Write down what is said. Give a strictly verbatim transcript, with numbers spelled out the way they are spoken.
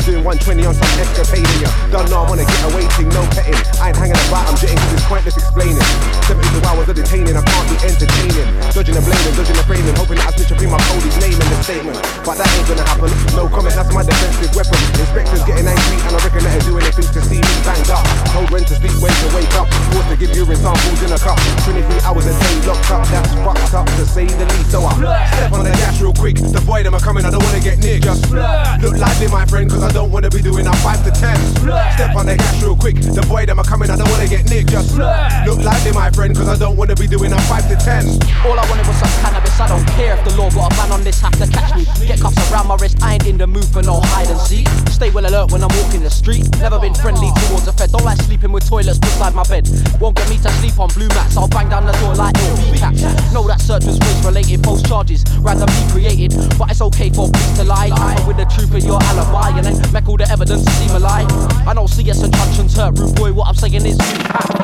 doing one twenty on some escapading, yeah. Don't know I wanna get away, ting, no petting. I ain't hanging about, I'm jetting cause it's pointless explaining. seventy-two hours of detaining, I can't be entertaining. Dodging and blaming, dodging and framing, hoping that I switch up in my cody's name in the statement. But that ain't gonna happen, no comment, that's my defensive weapon. Inspectors getting angry and I reckon that they're doing anything to see me banged up. Told when to sleep, when to wake up. Forced to give urine samples in a cup. twenty-three hours a day locked up, that's fucked up to say the least. So I step on the gas real quick, the boy them are coming, I don't wanna get near. Just look lively my friend, cause I don't wanna be doing a five to ten. Step on the gas real quick, the boy them are coming, I don't wanna get near. Just look lively my friend, cause I don't wanna be doing a five to ten. All I wanted was some cannabis, I don't care if the law got a ban on this, have to catch me. Get cuffs around my wrist, I ain't in the mood for no hide and seek. Stay well alert when I'm walking the street. Never been friendly towards a fed, don't like sleeping with toilets beside my bed. Won't get me to sleep on blue mats, I'll bang down the door like no V-caps. Know that search was race related, false charges randomly created, but it's okay for police to lie. Tamper with the truth of your alibi and then make all the evidence seem a lie. I know C S and junctions hurt, rude boy, what I'm saying is you